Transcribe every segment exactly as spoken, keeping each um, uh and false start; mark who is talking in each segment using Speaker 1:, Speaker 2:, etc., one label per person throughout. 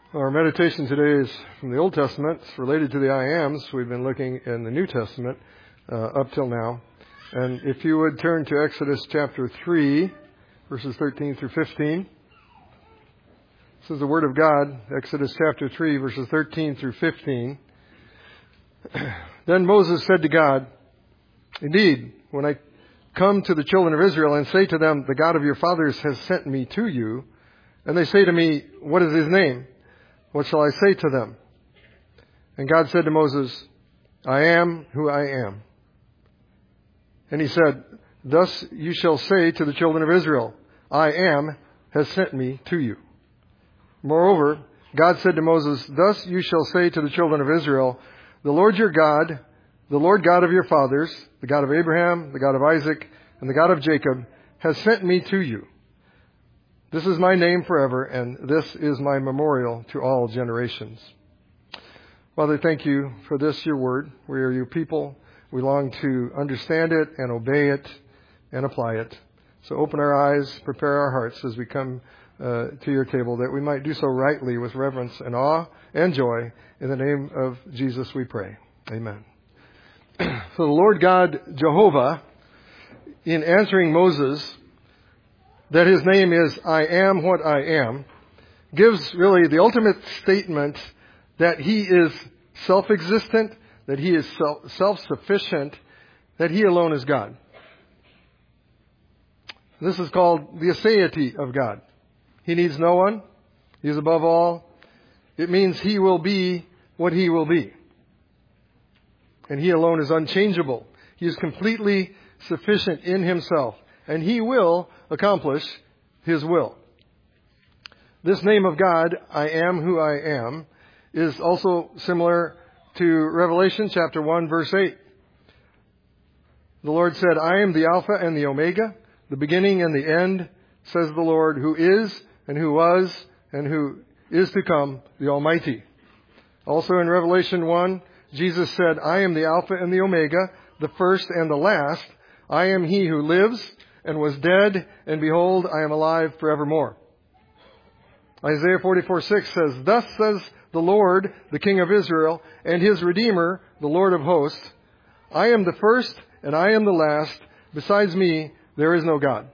Speaker 1: Our meditation today is from the Old Testament. It's related to the I Ams. We've been looking in the New Testament uh, up till now. And if you would turn to Exodus chapter three, verses thirteen through fifteen. This is the Word of God, Exodus chapter three, verses thirteen through fifteen. Then Moses said to God, "Indeed, when I come to the children of Israel and say to them, the God of your fathers has sent me to you, and they say to me, what is his name? What shall I say to them?" And God said to Moses, "I am who I am." And he said, "Thus you shall say to the children of Israel, I am has sent me to you." Moreover, God said to Moses, "Thus you shall say to the children of Israel, the Lord your God, the Lord God of your fathers, the God of Abraham, the God of Isaac, and the God of Jacob, has sent me to you. This is my name forever, and this is my memorial to all generations." Father, thank you for this, your word. We are your people. We long to understand it and obey it and apply it. So open our eyes, prepare our hearts as we come uh, to your table, that we might do so rightly with reverence and awe and joy. In the name of Jesus we pray. Amen. So the Lord God, Jehovah, in answering Moses that his name is I am what I am, gives really the ultimate statement that he is self-existent, that he is self-sufficient, that he alone is God. This is called the aseity of God. He needs no one. He is above all. It means he will be what he will be. And he alone is unchangeable. He is completely sufficient in himself. And he will accomplish his will. This name of God, I am who I am, is also similar to Revelation chapter one, verse eight. The Lord said, "I am the Alpha and the Omega, the beginning and the end, says the Lord, who is and who was and who is to come, the Almighty." Also in Revelation one, Jesus said, "I am the Alpha and the Omega, the first and the last. I am he who lives and was dead, and behold, I am alive forevermore." Isaiah forty-four six says, "Thus says the Lord, the King of Israel, and his Redeemer, the Lord of hosts, I am the first and I am the last. Besides me, there is no God."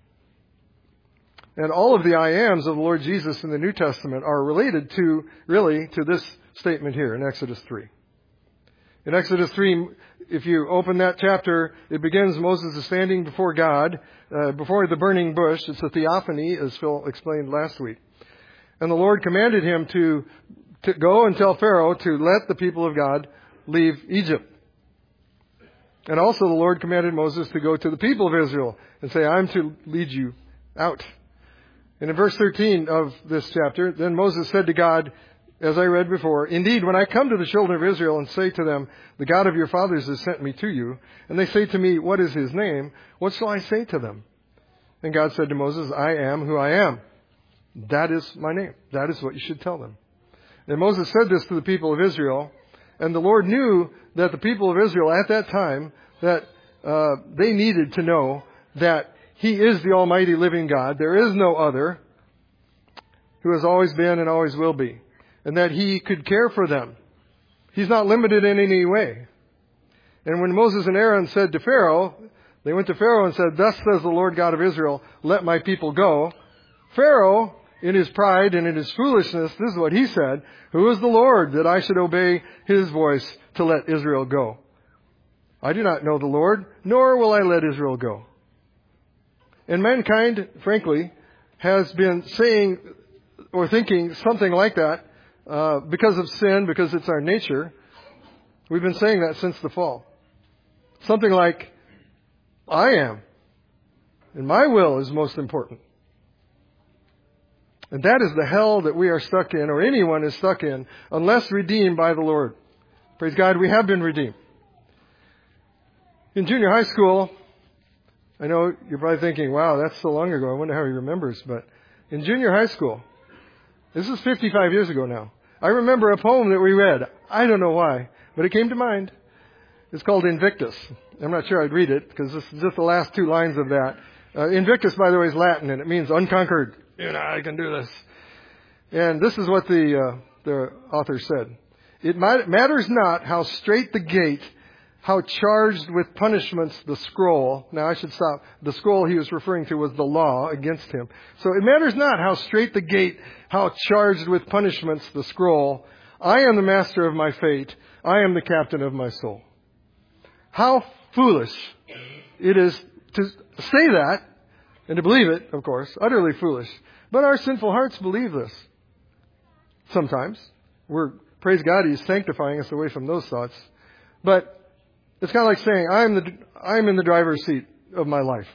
Speaker 1: And all of the I ams of the Lord Jesus in the New Testament are related to, really, to this statement here in Exodus three. In Exodus three, if you open that chapter, it begins, Moses is standing before God, uh, before the burning bush. It's a theophany, as Phil explained last week. And the Lord commanded him to, to go and tell Pharaoh to let the people of God leave Egypt. And also the Lord commanded Moses to go to the people of Israel and say, "I'm to lead you out." And in verse thirteen of this chapter, then Moses said to God, as I read before, "Indeed, when I come to the children of Israel and say to them, the God of your fathers has sent me to you, and they say to me, what is his name? What shall I say to them?" And God said to Moses, "I am who I am. That is my name. That is what you should tell them." And Moses said this to the people of Israel, and the Lord knew that the people of Israel at that time, that uh, they needed to know that he is the Almighty living God. There is no other, who has always been and always will be. And that he could care for them. He's not limited in any way. And when Moses and Aaron said to Pharaoh, they went to Pharaoh and said, "Thus says the Lord God of Israel, let my people go." Pharaoh, in his pride and in his foolishness, this is what he said, "Who is the Lord that I should obey his voice to let Israel go? I do not know the Lord, nor will I let Israel go." And mankind, frankly, has been saying or thinking something like that. Uh, because of sin, because it's our nature, we've been saying that since the fall. Something like, I am, and my will is most important. And that is the hell that we are stuck in, or anyone is stuck in, unless redeemed by the Lord. Praise God, we have been redeemed. In junior high school, I know you're probably thinking, wow, that's so long ago, I wonder how he remembers, but in junior high school, this is fifty-five years ago now, I remember a poem that we read. I don't know why, but it came to mind. It's called Invictus. I'm not sure I'd read it because this is just the last two lines of that. Uh, Invictus, by the way, is Latin and it means unconquered. You know, I can do this. And this is what the uh, the author said. It matters not how straight the gate, how charged with punishments the scroll. Now I should stop. The scroll he was referring to was the law against him. So it matters not how straight the gate, how charged with punishments the scroll. I am the master of my fate. I am the captain of my soul. How foolish it is to say that and to believe it, of course, utterly foolish. But our sinful hearts believe this. Sometimes. We're, praise God, He's sanctifying us away from those thoughts. But it's kind of like saying, I'm the, I'm in the driver's seat of my life.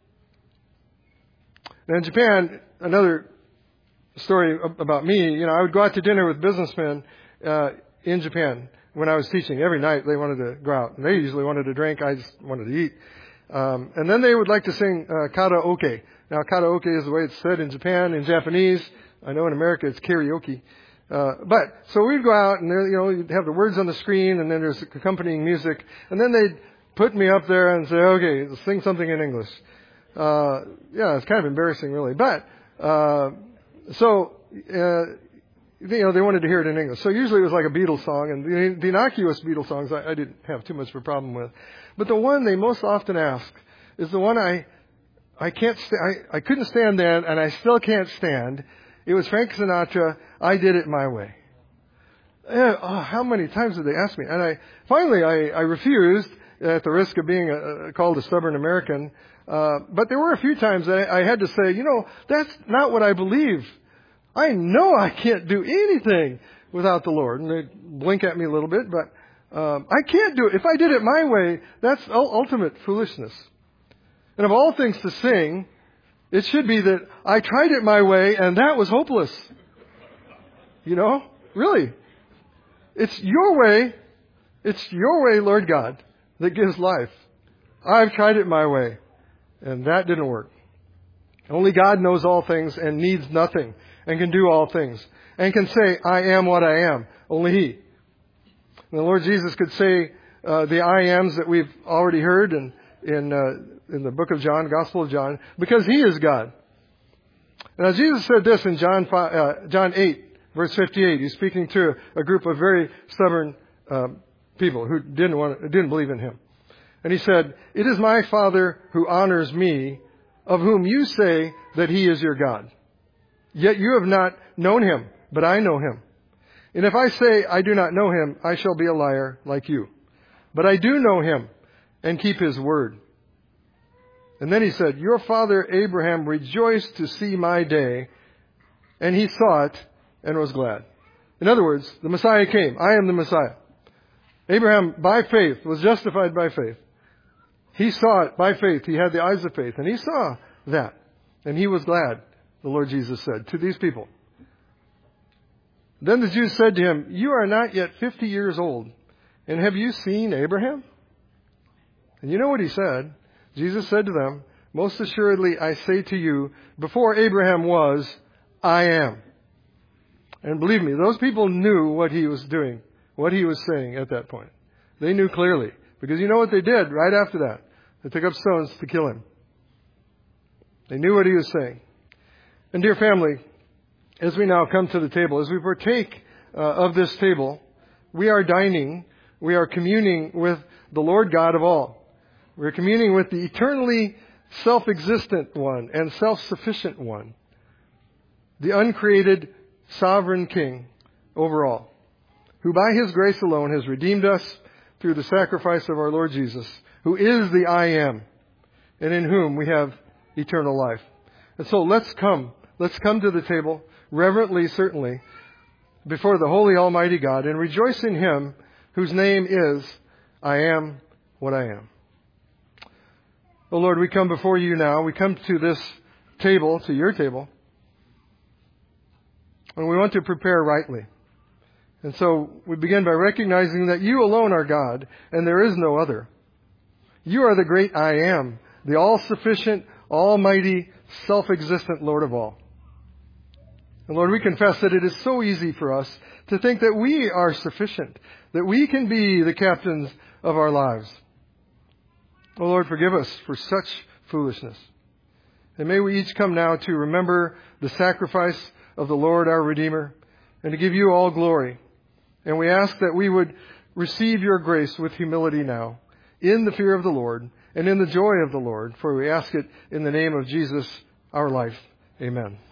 Speaker 1: Now in Japan, another story about me, you know, I would go out to dinner with businessmen uh, in Japan when I was teaching. Every night they wanted to go out. And they usually wanted to drink. I just wanted to eat. Um, and then they would like to sing uh, karaoke. Now, karaoke is the way it's said in Japan. In Japanese, I know in America it's karaoke. Uh, but, so we'd go out and, there, you know, you'd have the words on the screen and then there's accompanying music. And then they'd put me up there and say, okay, sing something in English. Uh, yeah, it's kind of embarrassing really. But, uh, so, uh, you know, they wanted to hear it in English. So usually it was like a Beatles song, and the, the innocuous Beatles songs I, I didn't have too much of a problem with. But the one they most often ask is the one I, I can't, st- I, I couldn't stand then, and I still can't stand. It was Frank Sinatra, I Did It My Way. Uh, oh, how many times did they ask me? And I, finally I, I refused at the risk of being a, a, called a stubborn American. Uh, but there were a few times that I, I had to say, you know, that's not what I believe. I know I can't do anything without the Lord. And they blink at me a little bit, but um, I can't do it. If I did it my way, that's ultimate foolishness. And of all things to sing, it should be that I tried it my way and that was hopeless. You know? Really. It's your way. It's your way, Lord God, that gives life. I've tried it my way and that didn't work. Only God knows all things and needs nothing and can do all things and can say, I am what I am. Only He. And the Lord Jesus could say uh, the I ams that we've already heard in in, uh, in the book of John, Gospel of John, because He is God. Now Jesus said this in John five, uh, John eight, verse fifty-eight. He's speaking to a group of very stubborn uh, people who didn't want, didn't believe in Him. And He said, it is my Father who honors me, of whom you say that He is your God. Yet you have not known Him, but I know Him. And if I say I do not know Him, I shall be a liar like you. But I do know Him and keep His word. And then He said, your father Abraham rejoiced to see my day, and he saw it and was glad. In other words, the Messiah came. I am the Messiah. Abraham, by faith, was justified by faith. He saw it by faith. He had the eyes of faith, and he saw that. And he was glad, the Lord Jesus said to these people. Then the Jews said to Him, you are not yet fifty years old, and have you seen Abraham? And you know what He said? Jesus said to them, most assuredly I say to you, before Abraham was, I am. And believe me, those people knew what He was doing, what He was saying at that point. They knew clearly. Because you know what they did right after that? They took up stones to kill Him. They knew what He was saying. And dear family, as we now come to the table, as we partake uh, of this table, we are dining, we are communing with the Lord God of all. We're communing with the eternally self-existent one and self-sufficient one, the uncreated sovereign King over all, who by His grace alone has redeemed us through the sacrifice of our Lord Jesus, who is the I am, and in whom we have eternal life. And so let's come, let's come to the table, reverently certainly, before the holy Almighty God, and rejoice in Him whose name is, I am what I am. Oh Lord, we come before You now. We come to this table, to Your table, and we want to prepare rightly. And so we begin by recognizing that You alone are God, and there is no other. You are the great I am, the all-sufficient, almighty, self-existent Lord of all. And Lord, we confess that it is so easy for us to think that we are sufficient, that we can be the captains of our lives. Oh Lord, forgive us for such foolishness. And may we each come now to remember the sacrifice of the Lord our Redeemer, and to give you all glory. And we ask that we would receive your grace with humility now, in the fear of the Lord, and in the joy of the Lord, for we ask it in the name of Jesus, our life. Amen.